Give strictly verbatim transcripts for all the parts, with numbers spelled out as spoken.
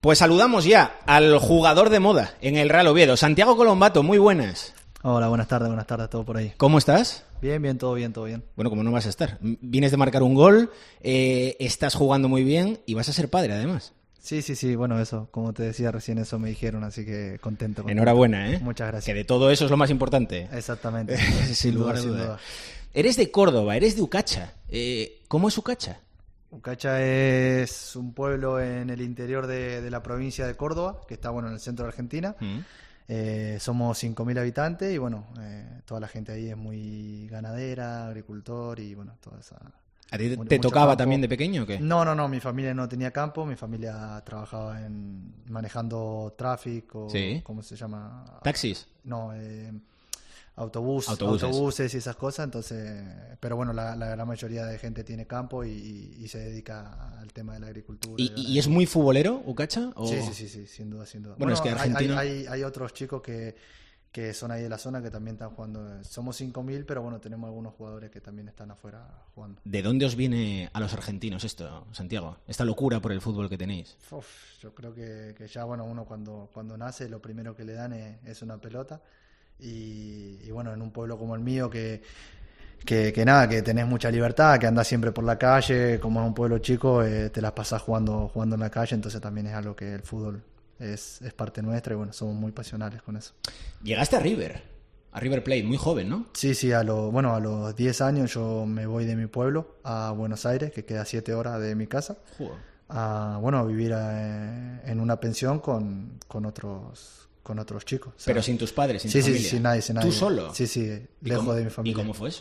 Pues saludamos ya al jugador de moda en el Real Oviedo, Santiago Colombato. Muy buenas. Hola, buenas tardes, buenas tardes, todo por ahí. ¿Cómo estás? Bien, bien, todo bien, todo bien. Bueno, ¿cómo no vas a estar? Vienes de marcar un gol, eh, estás jugando muy bien y vas a ser padre, además. Sí, sí, sí, bueno, eso, como te decía recién, eso me dijeron, así que contento. contento. Enhorabuena, ¿eh? Muchas gracias. Que de todo eso es lo más importante. Exactamente. sin, sin lugar a duda. duda. Eres de Córdoba, eres de Ucacha. Eh, ¿Cómo es Ucacha? Ucacha es un pueblo en el interior de, de la provincia de Córdoba, que está, bueno, en el centro de Argentina. Mm. Eh, somos cinco mil habitantes y, bueno, eh, toda la gente ahí es muy ganadera, agricultor y, bueno, toda esa... ¿A ti te tocaba campo. También de pequeño o qué? No, no, no, mi familia no tenía campo, mi familia trabajaba en manejando tráfico, ¿sí? ¿Cómo se llama? ¿Taxis? No, eh, autobús, autobuses. autobuses y esas cosas, entonces, pero bueno, la, la gran mayoría de gente tiene campo y, y, y se dedica al tema de la agricultura. ¿Y, y, ¿y es muy futbolero, Ucacha? ¿O? Sí, sí, sí, sí, sin duda, sin duda. Bueno, bueno es que Argentina... hay, hay, hay otros chicos que... que son ahí de la zona que también están jugando. Somos cinco mil, pero bueno, tenemos algunos jugadores que también están afuera jugando. ¿De dónde os viene a los argentinos esto, Santiago? Esta locura por el fútbol que tenéis. Uf, yo creo que, que ya, bueno, uno cuando, cuando nace lo primero que le dan es, es una pelota y, y bueno, en un pueblo como el mío que, que, que nada, que tenés mucha libertad, que andás siempre por la calle, como es un pueblo chico, eh, te las pasás jugando, jugando en la calle, entonces también es algo que el fútbol... Es, es parte nuestra y bueno, somos muy pasionales con eso. Llegaste a River, a River Plate, muy joven, ¿no? Sí, sí, a lo, bueno, a los diez años yo me voy de mi pueblo a Buenos Aires, que queda siete horas de mi casa, Joder. a bueno, a vivir a, en una pensión con, con otros con otros chicos. ¿Sabes? Pero sin tus padres, sin sí, tu sí, familia. Sí, sin nadie, sin nadie. ¿Tú solo? Sí, sí, lejos cómo, de mi familia. ¿Y cómo fue eso?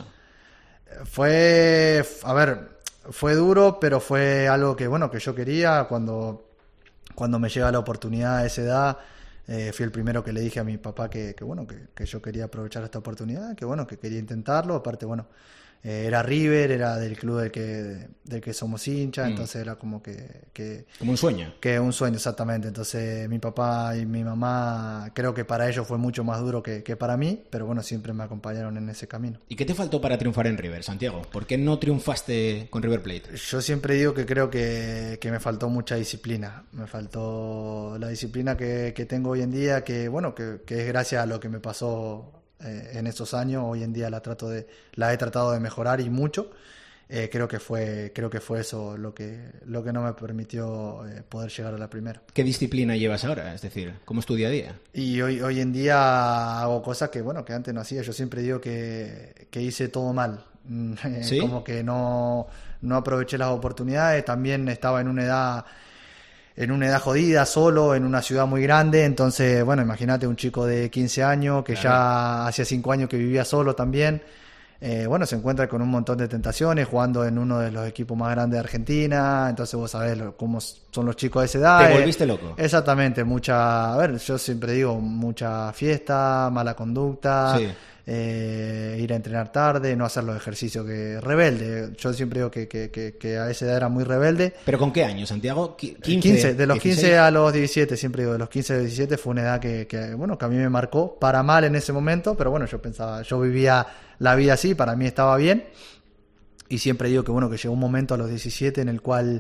Fue, a ver, fue duro, pero fue algo que, bueno, que yo quería cuando... Cuando me llega la oportunidad a esa edad, eh, fui el primero que le dije a mi papá que, que bueno, que, que yo quería aprovechar esta oportunidad, que bueno, que quería intentarlo. Aparte, bueno, eh, era River, era del club del que, del que somos hinchas, mm. entonces era como que, que... Como un sueño. Que un sueño, exactamente. Entonces mi papá y mi mamá, creo que para ellos fue mucho más duro que, que para mí, pero bueno, siempre me acompañaron en ese camino. ¿Y qué te faltó para triunfar en River, Santiago? ¿Por qué no triunfaste con River Plate? Yo siempre digo que creo que, que me faltó mucha disciplina. Me faltó la disciplina que, que tengo hoy en día, que bueno, que, que es gracias a lo que me pasó eh, en esos años. Hoy en día la trato de, la he tratado de mejorar y mucho. Eh, creo que fue creo que fue eso lo que lo que no me permitió eh, poder llegar a la primera. ¿Qué disciplina llevas ahora? Es decir, ¿cómo es tu día a día? Y hoy hoy en día hago cosas que bueno que antes no hacía. Yo siempre digo que, que hice todo mal. ¿Sí? Como que no no aproveché las oportunidades. También estaba en una edad en una edad jodida, solo, en una ciudad muy grande. Entonces, bueno, imagínate un chico de quince años que claro. Ya hacía cinco años que vivía solo también. Eh, bueno, se encuentra con un montón de tentaciones, jugando en uno de los equipos más grandes de Argentina, entonces vos sabés lo, cómo son los chicos de esa edad. ¿Te volviste eh, loco? Exactamente, mucha, a ver, yo siempre digo, mucha fiesta, mala conducta, sí. eh, ir a entrenar tarde, no hacer los ejercicios, que rebelde, yo siempre digo que, que, que, que a esa edad era muy rebelde. ¿Pero con qué años, Santiago? quince, quince, de los dieciséis. quince a los diecisiete, siempre digo, de los quince a los diecisiete fue una edad que, que, bueno, que a mí me marcó, para mal en ese momento, pero bueno, yo pensaba, yo vivía la vida así, para mí estaba bien, y siempre digo que bueno, que llegó un momento a los diecisiete en el cual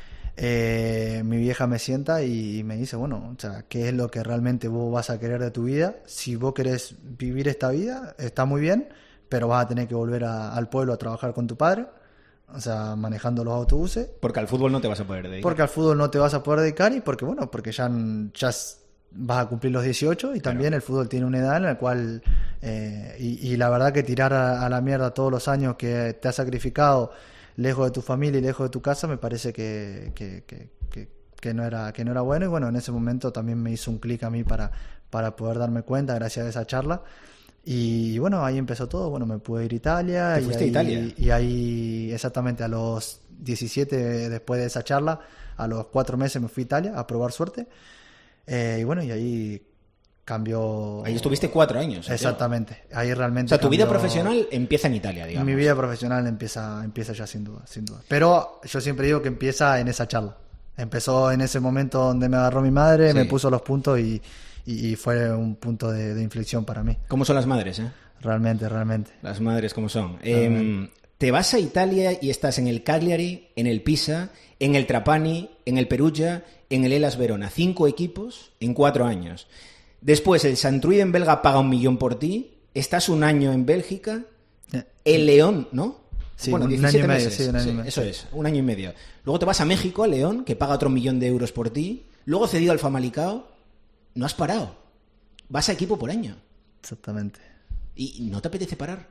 eh, mi vieja me sienta y me dice, bueno, o sea, ¿qué es lo que realmente vos vas a querer de tu vida? Si vos querés vivir esta vida, está muy bien, pero vas a tener que volver a, al pueblo a trabajar con tu padre, o sea, manejando los autobuses. Porque al fútbol no te vas a poder dedicar. Porque al fútbol no te vas a poder dedicar y porque, bueno, porque ya, ya vas a cumplir los dieciocho y también claro. El fútbol tiene una edad en la cual eh, y, y la verdad que tirar a, a la mierda todos los años que te has sacrificado lejos de tu familia y lejos de tu casa me parece que, que, que, que, que no era que no era bueno y bueno, en ese momento también me hizo un clic a mí para, para poder darme cuenta gracias a esa charla y bueno, ahí empezó todo, bueno, me pude ir a Italia. ¿Te y fuiste ahí, a Italia? Y ahí exactamente a los diecisiete después de esa charla, a los cuatro meses me fui a Italia a probar suerte. Eh, y bueno, y ahí cambió... Ahí estuviste cuatro años. Exactamente, Santiago. Ahí realmente O sea, tu cambió... vida profesional empieza en Italia, digamos. Mi vida profesional empieza, empieza ya sin duda, sin duda. Pero yo siempre digo que empieza en esa charla. Empezó en ese momento donde me agarró mi madre, sí. Me puso los puntos y, y, y fue un punto de, de inflexión para mí. ¿Cómo son las madres, eh? Realmente, realmente. Las madres, ¿cómo son? Eh, te vas a Italia y estás en el Cagliari, en el Pisa, en el Trapani, en el Perugia... en el Hellas Verona, cinco equipos en cuatro años. Después el Santruiden belga paga un millón por ti, estás un año en Bélgica, el León, ¿no? Sí, bueno, un diecisiete año y medio, meses. sí, un año Sí, y medio. eso es, un año y medio. Luego te vas a México, a León, que paga otro millón de euros por ti. Luego cedido al Famalicao, no has parado. Vas a equipo por año. Exactamente. ¿Y no te apetece parar?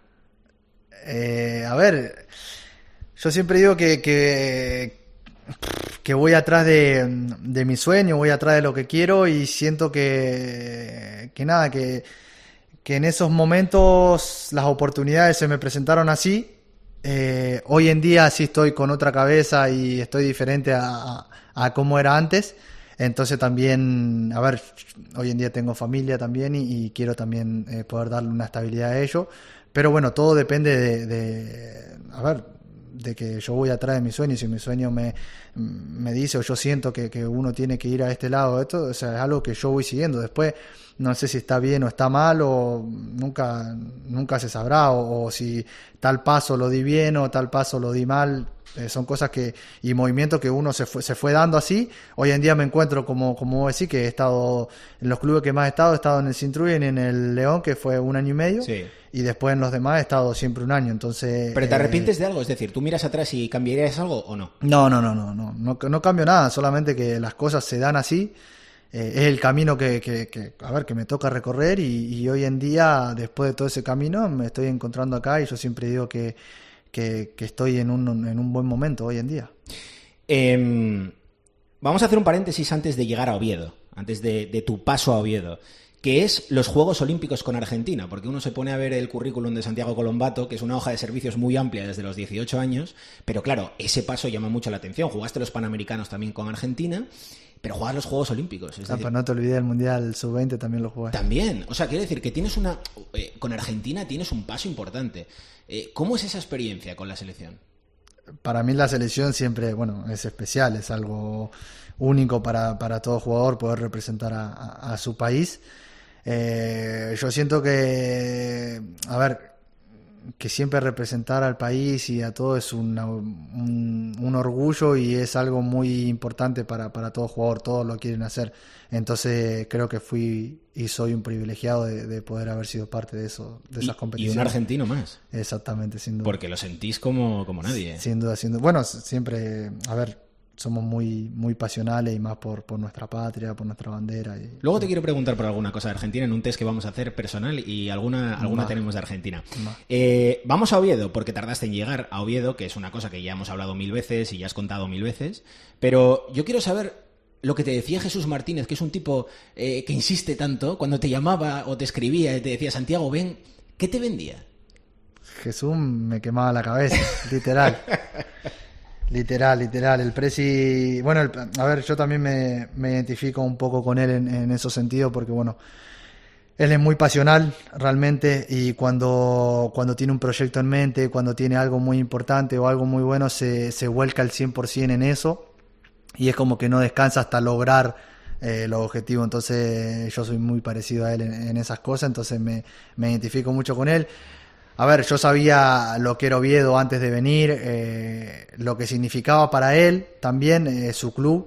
Eh, a ver, yo siempre digo que, que, que voy atrás de, de mi sueño, voy atrás de lo que quiero y siento que, que nada, que, que en esos momentos las oportunidades se me presentaron así. Eh, hoy en día sí estoy con otra cabeza y estoy diferente a, a, a cómo era antes. Entonces también, a ver, hoy en día tengo familia también y, y quiero también eh, poder darle una estabilidad a ello. Pero bueno, todo depende de, de, a ver, de que yo voy atrás de mi sueño. Si mi sueño me, me dice o yo siento que, que uno tiene que ir a este lado, esto, o sea, es algo que yo voy siguiendo. Después no sé si está bien o está mal o nunca, nunca se sabrá o, o si tal paso lo di bien o tal paso lo di mal. Eh, son cosas que y movimientos que uno se fue, se fue dando así. Hoy en día me encuentro como como vos decís, que he estado en los clubes que más he estado, he estado en el Santruiden y en el León, que fue un año y medio, Sí. y después en los demás he estado siempre un año. Entonces, ¿Pero te eh, arrepientes de algo? Es decir, ¿tú miras atrás y cambiarías algo o no? no, no, no, no, no, no, no cambio nada, solamente que las cosas se dan así. Eh, es el camino que, que, que, a ver, que me toca recorrer y, y hoy en día, después de todo ese camino, me estoy encontrando acá y yo siempre digo que, que, que estoy en un, en un buen momento hoy en día. Eh, vamos a hacer un paréntesis antes de llegar a Oviedo, antes de, de tu paso a Oviedo, que es los Juegos Olímpicos con Argentina, porque uno se pone a ver el currículum de Santiago Colombato, que es una hoja de servicios muy amplia desde los dieciocho años, pero claro, ese paso llama mucho la atención. Jugaste los Panamericanos también con Argentina, pero juegas los Juegos Olímpicos. Es Ah, decir, pues no te olvides, el Mundial sub veinte también lo jugué. también, o sea, quiero decir que tienes una... Eh, con Argentina tienes un paso importante. Eh, ¿Cómo es esa experiencia con la selección? Para mí la selección siempre, bueno, es especial, es algo único para, para todo jugador poder representar a, a, a su país. Eh, yo siento que, a ver, que siempre representar al país y a todo es una, un, un orgullo y es algo muy importante para, para todo jugador, todos lo quieren hacer. Entonces creo que fui y soy un privilegiado de, de poder haber sido parte de eso, de esas Y, y competiciones. un argentino más. Exactamente, sin duda. Porque lo sentís como, como nadie. Sin duda, sin duda. Bueno, siempre, a ver, somos muy muy pasionales y más por, por nuestra patria, por nuestra bandera. Y, Luego te quiero preguntar por alguna cosa de Argentina en un test que vamos a hacer personal y alguna, alguna Va. tenemos de Argentina. Va. Eh, vamos a Oviedo, porque tardaste en llegar a Oviedo, que es una cosa que ya hemos hablado mil veces y ya has contado mil veces, pero yo quiero saber lo que te decía Jesús Martínez, que es un tipo eh, que insiste tanto, cuando te llamaba o te escribía y te decía, Santiago, ven, ¿qué te vendía? Jesús me quemaba la cabeza, literal. Literal, literal. El Presi, bueno, el- a ver, yo también me, me identifico un poco con él en, en esos sentidos porque, bueno, él es muy pasional realmente y cuando, cuando tiene un proyecto en mente, cuando tiene algo muy importante o algo muy bueno, se, se vuelca al cien por ciento en eso y es como que no descansa hasta lograr eh, los objetivos. Entonces yo soy muy parecido a él en, en esas cosas, entonces me, me identifico mucho con él. A ver, yo sabía lo que era Oviedo antes de venir, eh, lo que significaba para él también, eh, su club.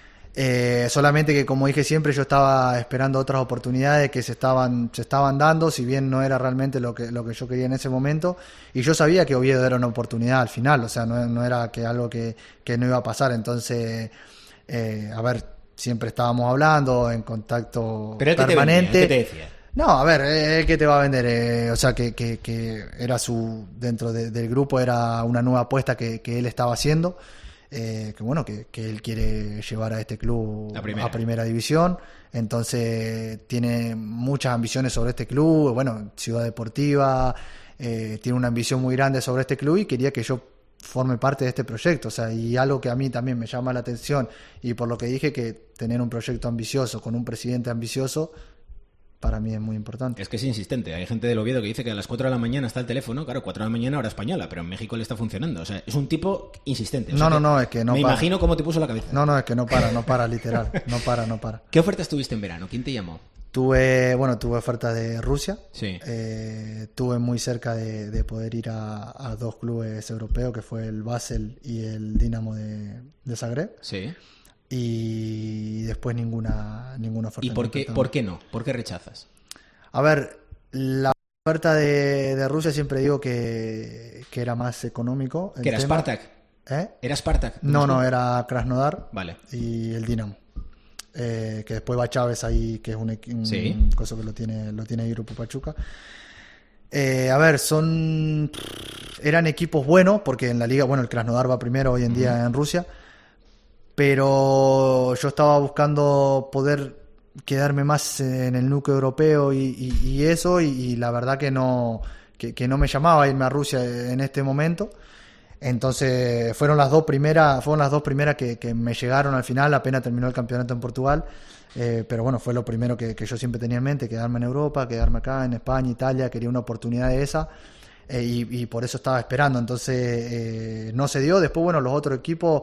Eh, solamente que, como dije siempre, yo estaba esperando otras oportunidades que se estaban, se estaban dando, si bien no era realmente lo que, lo que yo quería en ese momento. Y yo sabía que Oviedo era una oportunidad al final, o sea, no, no era que algo que, que no iba a pasar. Entonces, eh, a ver, siempre estábamos hablando, en contacto ¿Pero él qué te permanente. vendía? ¿Qué te decía? No, a ver, eh, ¿qué te va a vender? Eh, o sea, que, que, que era su, dentro de- del grupo era una nueva apuesta que, que él estaba haciendo, eh, que bueno, que, que él quiere llevar a este club A primera. a primera división, entonces tiene muchas ambiciones sobre este club, bueno, Ciudad Deportiva, eh, tiene una ambición muy grande sobre este club y quería que yo forme parte de este proyecto, o sea, y algo que a mí también me llama la atención y por lo que dije que tener un proyecto ambicioso con un presidente ambicioso para mí es muy importante. Es que es insistente. Hay gente del Oviedo que dice que a las cuatro de la mañana está el teléfono. Claro, cuatro de la mañana hora española, pero en México le está funcionando. O sea, es un tipo insistente. O sea No, no, no, es que no Me para. imagino cómo te puso la cabeza. No, no, es que no para, no para, literal. No para, no para. ¿Qué ofertas tuviste en verano? ¿Quién te llamó? Tuve, bueno, tuve oferta de Rusia. Sí. Eh, tuve muy cerca de, de poder ir a, a dos clubes europeos, que fue el Basel y el Dinamo de, de Zagreb. Sí. y después ninguna, ninguna oferta. ¿Y por qué, por qué no? ¿Por qué rechazas? A ver, la oferta de, de Rusia siempre digo que, que era más económico. ¿Que era tema. Spartak? ¿Eh? ¿Era Spartak? No, no, era Krasnodar, vale, y el Dinamo. Eh, que después va Chávez ahí, que es un, un sí. cosa que lo tiene, lo tiene ahí Grupo Pachuca. Eh, a ver, son eran equipos buenos, porque en la liga, bueno, el Krasnodar va primero hoy en día uh-huh. en Rusia, pero yo estaba buscando poder quedarme más en el núcleo europeo y, y, y eso, y, y la verdad que no, que, que no me llamaba irme a Rusia en este momento. Entonces fueron las dos primeras, fueron las dos primeras que, que me llegaron al final, apenas terminó el campeonato en Portugal, eh, pero bueno, fue lo primero que, que yo siempre tenía en mente, quedarme en Europa, quedarme acá en España, Italia, quería una oportunidad de esa, eh, y, y por eso estaba esperando. Entonces eh, no se dio. Después, bueno, los otros equipos,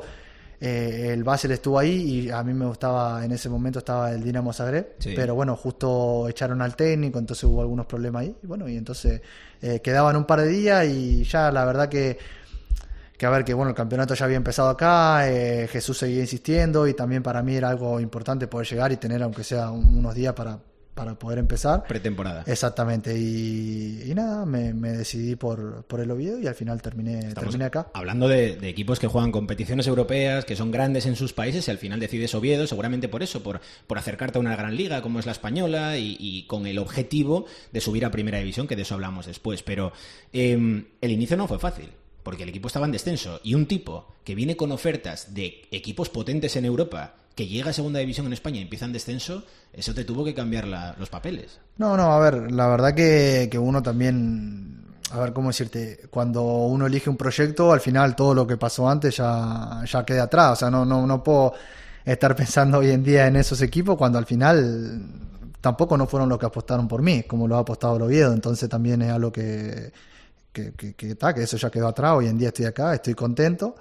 eh, el Basel estuvo ahí y a mí me gustaba, en ese momento estaba el Dinamo Zagreb, sí. pero bueno, justo echaron al técnico, entonces hubo algunos problemas ahí, y bueno, y entonces eh, quedaban un par de días y ya la verdad que que a ver, que bueno, el campeonato ya había empezado acá, eh, Jesús seguía insistiendo y también para mí era algo importante poder llegar y tener aunque sea un, unos días para, para poder empezar. Pretemporada. Exactamente, y, y nada, me, me decidí por, por el Oviedo y al final terminé, terminé acá. Hablando de, de equipos que juegan competiciones europeas, que son grandes en sus países, y al final decides Oviedo, seguramente por eso, por, por acercarte a una gran liga como es la española y, y con el objetivo de subir a Primera División, que de eso hablamos después, pero eh, el inicio no fue fácil. Porque el equipo estaba en descenso y un tipo que viene con ofertas de equipos potentes en Europa, que llega a segunda división en España y empieza en descenso, eso te tuvo que cambiar la, los papeles. No, no, a ver, la verdad que, que uno también, a ver, ¿cómo decirte? Cuando uno elige un proyecto, al final todo lo que pasó antes ya, ya queda atrás. O sea, no, no, no puedo estar pensando hoy en día en esos equipos cuando al final tampoco no fueron los que apostaron por mí, como lo ha apostado el Oviedo. Entonces también es algo que... Que, que, que, ta, que eso ya quedó atrás. Hoy en día estoy acá, estoy contento,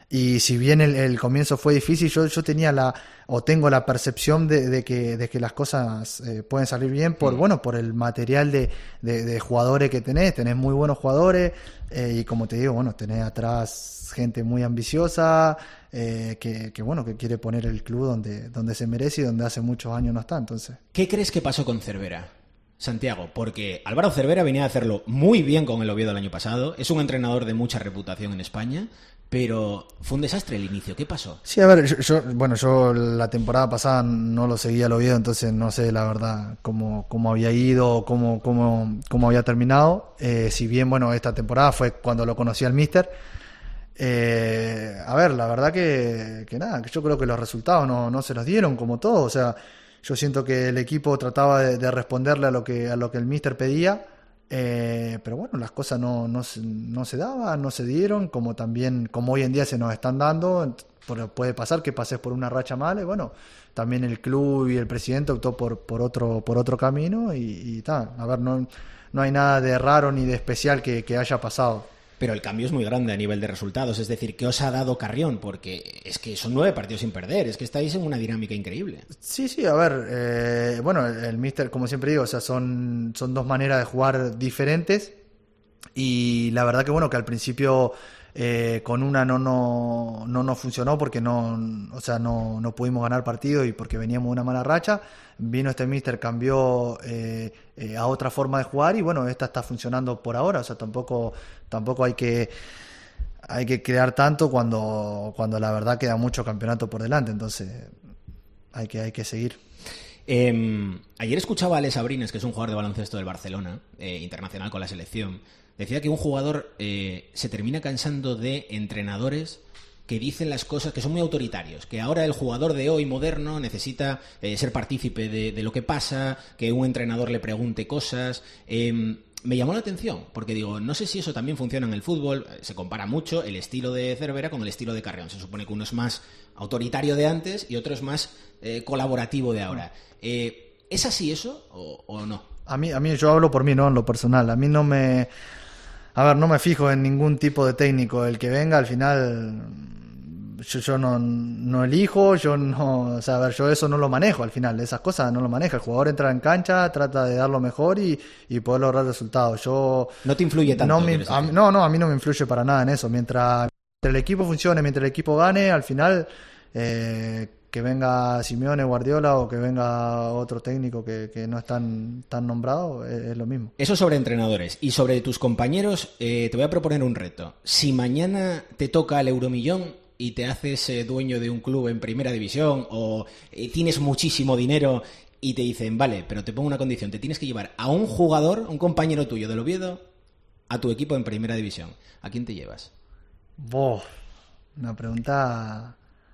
y si bien el, el comienzo fue difícil, yo, yo tenía la o tengo la percepción de, de que de que las cosas eh, pueden salir bien por, bueno, por el material de, de, de jugadores que tenés. Tenés muy buenos jugadores, eh, y como te digo, bueno, tenés atrás gente muy ambiciosa, eh, que, que bueno, que quiere poner el club donde, donde se merece y donde hace muchos años no está. Entonces, ¿qué crees que pasó con Cervera, Santiago? Porque Álvaro Cervera venía a hacerlo muy bien con el Oviedo el año pasado, es un entrenador de mucha reputación en España, pero fue un desastre el inicio. ¿Qué pasó? Sí, a ver, yo, yo bueno, yo la temporada pasada no lo seguía el Oviedo, entonces no sé la verdad cómo, cómo había ido, cómo, cómo, cómo había terminado. Eh, si bien, bueno, esta temporada fue cuando lo conocí al míster. Eh, a ver, la verdad que, que nada, que yo creo que los resultados no, no se los dieron como todo, o sea, yo siento que el equipo trataba de, de responderle a lo que a lo que el míster pedía, eh, pero bueno, las cosas no, no, no se daban, no se dieron, como también, como hoy en día se nos están dando. Puede pasar que pases por una racha mala y bueno, también el club y el presidente optó por, por otro por otro camino y, y tal. A ver, no, no hay nada de raro ni de especial que, que haya pasado. Pero el cambio es muy grande a nivel de resultados, es decir, ¿qué os ha dado Carrión? Porque es que son nueve partidos sin perder, es que estáis en una dinámica increíble. Sí, sí, a ver, eh, bueno, el, el míster, como siempre digo, o sea, son, son dos maneras de jugar diferentes y la verdad que bueno, que al principio eh, con una no no no nos funcionó porque no, o sea, no, no pudimos ganar partido y porque veníamos de una mala racha. Vino este míster, cambió eh, eh, a otra forma de jugar y bueno, esta está funcionando por ahora, o sea, tampoco tampoco hay que hay que crear tanto cuando cuando la verdad queda mucho campeonato por delante, entonces hay que hay que seguir. Eh, ayer escuchaba a Alex Abrines, que es un jugador de baloncesto del Barcelona, eh, internacional con la selección. Decía que un jugador eh, se termina cansando de entrenadores que dicen las cosas, que son muy autoritarios, que ahora el jugador de hoy moderno necesita eh, ser partícipe de, de lo que pasa, que un entrenador le pregunte cosas. Eh, me llamó la atención, porque digo, no sé si eso también funciona en el fútbol. Se compara mucho el estilo de Cervera con el estilo de Carrión. Se supone que uno es más autoritario de antes y otro es más eh, colaborativo de ahora. Eh, ¿Es así eso o, o no? A mí, a mí, yo hablo por mí, no en lo personal. A mí no me... A ver, no me fijo en ningún tipo de técnico. El que venga, al final... Yo, yo no, no elijo, yo no, o sea, a ver, yo eso no lo manejo al final, esas cosas no lo manejo. El jugador entra en cancha, trata de dar lo mejor y, y poder lograr resultados. Yo no te influye tanto. No, me, a, no, no, a mí no me influye para nada en eso. Mientras, mientras el equipo funcione, mientras el equipo gane, al final, eh, que venga Simeone, Guardiola o que venga otro técnico que, que no es tan, tan nombrado, es, es lo mismo. Eso sobre entrenadores. Y sobre tus compañeros, eh, te voy a proponer un reto. Si mañana te toca el Euromillón y te haces eh, dueño de un club en primera división o eh, tienes muchísimo dinero y te dicen, vale, pero te pongo una condición, te tienes que llevar a un jugador, un compañero tuyo del Oviedo, a tu equipo en primera división. ¿A quién te llevas? Boh, una pregunta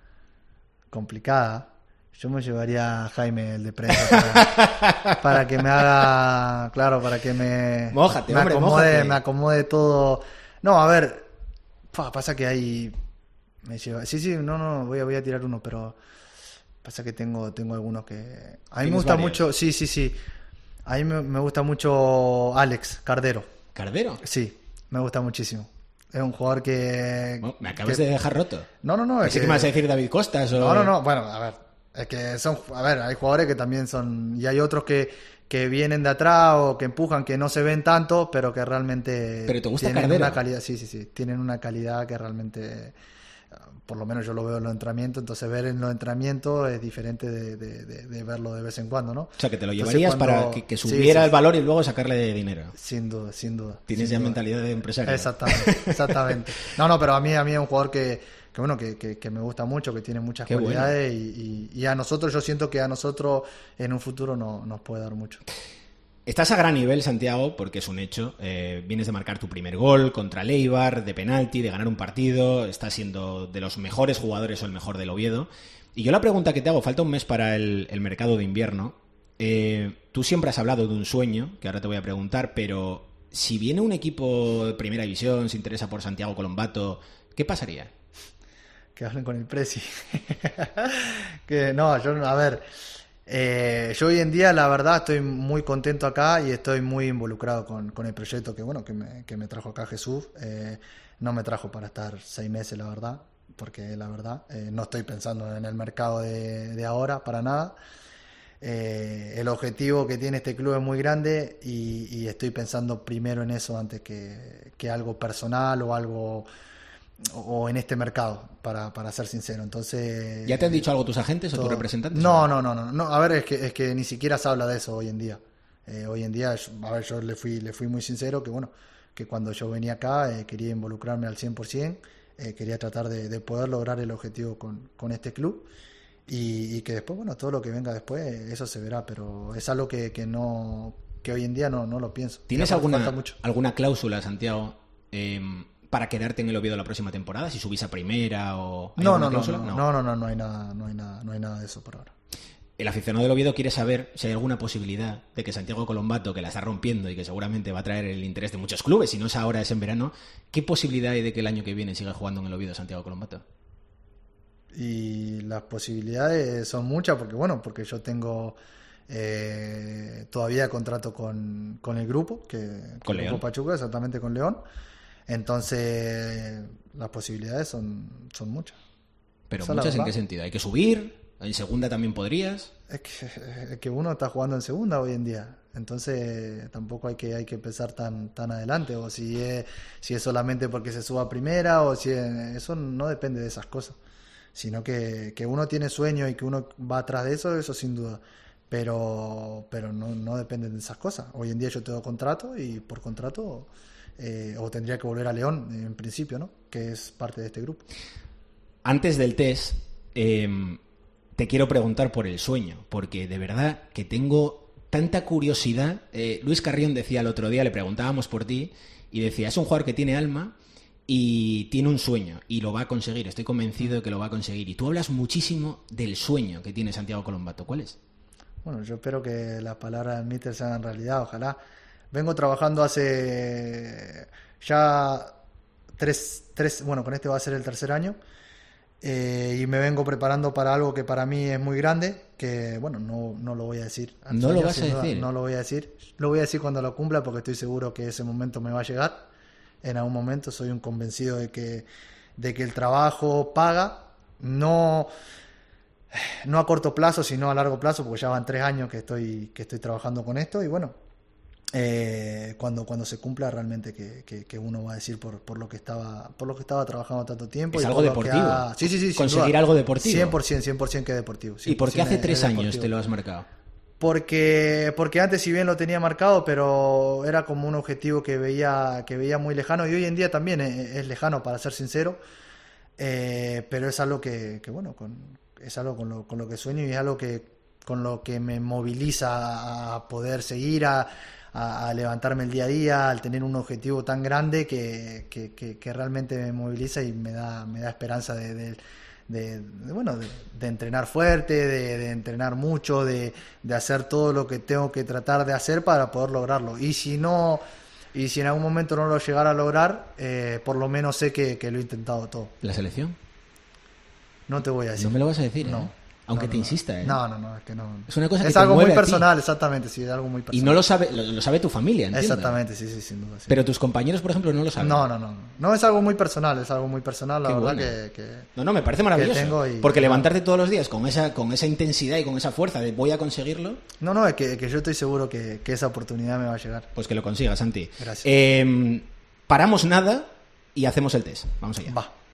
complicada. Yo me llevaría a Jaime, el de prensa, para, para que me haga, claro, para que me, mójate, me, hombre, acomode, mójate. me acomode todo. No, a ver, pa, pasa que hay, me lleva, sí, sí, no, no, voy a, voy a tirar uno, pero pasa que tengo, tengo algunos que, a mí me gusta varios? mucho, sí, sí, sí, a mí me, me gusta mucho Alex Cardero. ¿Cardero? Sí, me gusta muchísimo. Es un jugador que... Bueno, me acabas que... de dejar roto. No, no, no. Pensé Es que... que me vas a decir David Costas o... No, no, no. Bueno, a ver. Es que son... A ver, hay jugadores que también son... Y hay otros que, que vienen de atrás o que empujan, que no se ven tanto, pero que realmente... ¿Pero te gusta tienen Cardero? una calidad... Sí, sí, sí. Tienen una calidad que realmente... Por lo menos yo lo veo en los entrenamientos. Entonces ver en los entrenamientos es diferente de, de, de, de verlo de vez en cuando, ¿no? O sea, que te lo Entonces, llevarías cuando... para que, que subiera sí, sí, el valor y luego sacarle de dinero. Sin duda, sin duda. Tienes sin ya duda. mentalidad de empresario. Exactamente, exactamente. No, no, pero a mí, a mí es un jugador que, que bueno, que, que, que me gusta mucho, que tiene muchas Qué cualidades bueno. y, y, y a nosotros, yo siento que a nosotros en un futuro no, nos puede dar mucho. Estás a gran nivel, Santiago, porque es un hecho. Eh, vienes de marcar tu primer gol contra el Eibar, de penalti, de ganar un partido. Estás siendo de los mejores jugadores o el mejor del Oviedo. Y yo la pregunta que te hago, falta un mes para el, el mercado de invierno. Eh, tú siempre has hablado de un sueño, que ahora te voy a preguntar, pero si viene un equipo de primera división, se interesa por Santiago Colombato, ¿qué pasaría? Que hablen con el Presi. que no, yo, a ver... Eh, yo hoy en día la verdad estoy muy contento acá y estoy muy involucrado con, con el proyecto que bueno que me, que me trajo acá Jesús. Eh, no me trajo para estar seis meses la verdad, porque la verdad eh, no estoy pensando en el mercado de, de ahora para nada. Eh, el objetivo que tiene este club es muy grande y, y estoy pensando primero en eso antes que, que algo personal o algo o en este mercado, para, para ser sincero. Entonces, ¿ya te han dicho algo tus agentes o todo... tus representantes? No, no, no, no, no. A ver, es que, es que ni siquiera se habla de eso hoy en día. Eh, hoy en día, a ver, yo le fui, le fui muy sincero que bueno, que cuando yo venía acá eh, quería involucrarme al cien por ciento, eh, quería tratar de, de poder lograr el objetivo con, con este club y, y que después, bueno, todo lo que venga después, eso se verá, pero es algo que, que no, que hoy en día no, no lo pienso. ¿Tienes alguna, alguna cláusula, Santiago, eh, para quedarte en el Oviedo la próxima temporada, si subís a primera o no no no, no no no no no hay nada no hay nada no hay nada de eso por ahora? El aficionado del Oviedo quiere saber si hay alguna posibilidad de que Santiago Colombato, que la está rompiendo y que seguramente va a traer el interés de muchos clubes, si no es ahora es en verano, ¿qué posibilidad hay de que el año que viene siga jugando en el Oviedo Santiago Colombato? Y las posibilidades son muchas porque bueno porque yo tengo eh, todavía contrato con, con el grupo que con el León. Grupo Pachuca, exactamente, con León. Entonces, las posibilidades son, son muchas. ¿Pero Esa muchas en qué sentido? ¿Hay que subir? ¿En segunda también podrías? Es que, es que uno está jugando en segunda hoy en día. Entonces, tampoco hay que, hay que pensar tan, tan adelante. O si es, si es solamente porque se suba a primera, o si es, eso no depende de esas cosas. Sino que, que uno tiene sueño y que uno va atrás de eso, eso sin duda. Pero, pero no, no dependen de esas cosas. Hoy en día yo tengo contrato y por contrato... Eh, o tendría que volver a León en principio, ¿no? Que es parte de este grupo. Antes del test, eh, te quiero preguntar por el sueño, porque de verdad que tengo tanta curiosidad. Eh, Luis Carrión decía el otro día, le preguntábamos por ti, y decía, es un jugador que tiene alma y tiene un sueño, y lo va a conseguir, estoy convencido de que lo va a conseguir. Y tú hablas muchísimo del sueño que tiene Santiago Colombato. ¿Cuál es? Bueno, yo espero que las palabras del míster sean realidad, ojalá. Vengo trabajando hace ya tres, tres, bueno, con este va a ser el tercer año, eh, y me vengo preparando para algo que para mí es muy grande, que bueno, no, no lo voy a decir. ¿No lo vas a decir? No lo voy a decir. Lo voy a decir cuando lo cumpla porque estoy seguro que ese momento me va a llegar. En algún momento soy un convencido de que, de que el trabajo paga, no... no a corto plazo, sino a largo plazo, porque ya van tres años que estoy, que estoy trabajando con esto y bueno, eh, cuando, cuando se cumpla realmente que, que, que uno va a decir por, por lo que estaba por lo que estaba trabajando tanto tiempo. Es y algo por lo deportivo. que ha... Sí, sí, sí. Conseguir algo deportivo. cien por ciento, cien por ciento que es deportivo. ¿Y por qué hace tres años deportivo. te lo has marcado? Porque, porque antes si bien lo tenía marcado, pero era como un objetivo que veía, que veía muy lejano, y hoy en día también es, es lejano, para ser sincero, eh, pero es algo que, que bueno, con, es algo con lo, con lo que sueño y es algo que con lo que me moviliza a poder seguir, a, a, a levantarme el día a día, al tener un objetivo tan grande que, que, que, que realmente me moviliza y me da, me da esperanza de... de De, de, bueno, de, de entrenar fuerte, de, de entrenar mucho, de, de hacer todo lo que tengo que tratar de hacer para poder lograrlo. Y si no, y si en algún momento no lo llegara a lograr, eh, por lo menos sé que, que lo he intentado todo. ¿La selección? No te voy a decir. No me lo vas a decir, no. ¿eh? Aunque no, te no, insista, ¿eh? No, no, no, es que no. Es una cosa que es te algo muy mueve a ti. personal, exactamente, sí, es algo muy personal. Y no lo sabe, lo, lo sabe tu familia, entiendo. Exactamente, sí, sí, sin duda. Sí. Pero tus compañeros, por ejemplo, no lo saben. No, no, no. No, es algo muy personal, es algo muy personal, la Qué verdad bueno. que, que... No, no, me parece maravilloso. tengo y- Porque levantarte todos los días con esa, con esa intensidad y con esa fuerza de voy a conseguirlo, No, no, es que, que yo estoy seguro que, que esa oportunidad me va a llegar. pues que lo consigas, Santi. Gracias. Eh, paramos nada y hacemos el test. Vamos allá. Va.